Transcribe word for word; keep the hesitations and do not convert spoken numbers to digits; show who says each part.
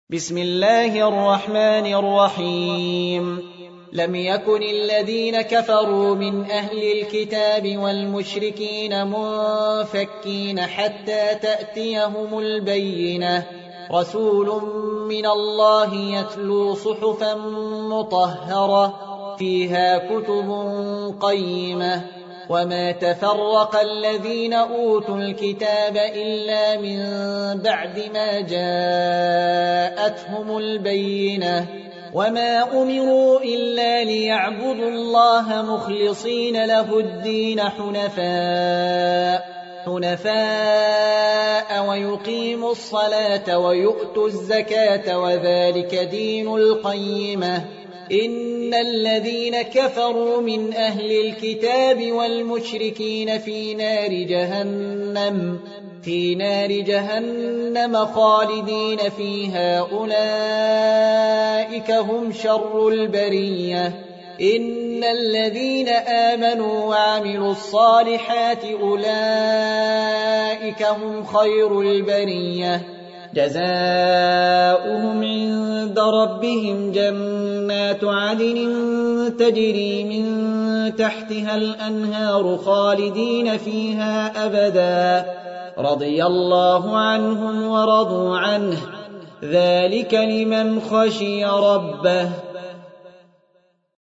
Speaker 1: بسم الله الرحمن الرحيم لم يكن الذين كفروا من أهل الكتاب والمشركين منفكين حتى تأتيهم البينة رسول من الله يتلو صحفا مطهرة فيها كتب قيمة وما تفرق الذين أوتوا الكتاب إلا من بعد ما جاءتهم البينة وما أمروا إلا ليعبدوا الله مخلصين له الدين حنفاء حنفاء ويقيموا الصلاة ويؤتوا الزكاة وذلك دين القيمة إن الذين كفروا من أهل الكتاب والمشركين في نار جهنم في نار جهنم خالدين فيها أولئك هم شر البرية إن الذين آمنوا وعملوا الصالحات أولئك هم خير البرية جزاؤهم عند ربهم جنات عدن تجري من تحتها الأنهار خالدين فيها أبدا رضي الله عنهم ورضوا عنه ذلك لمن خشي ربه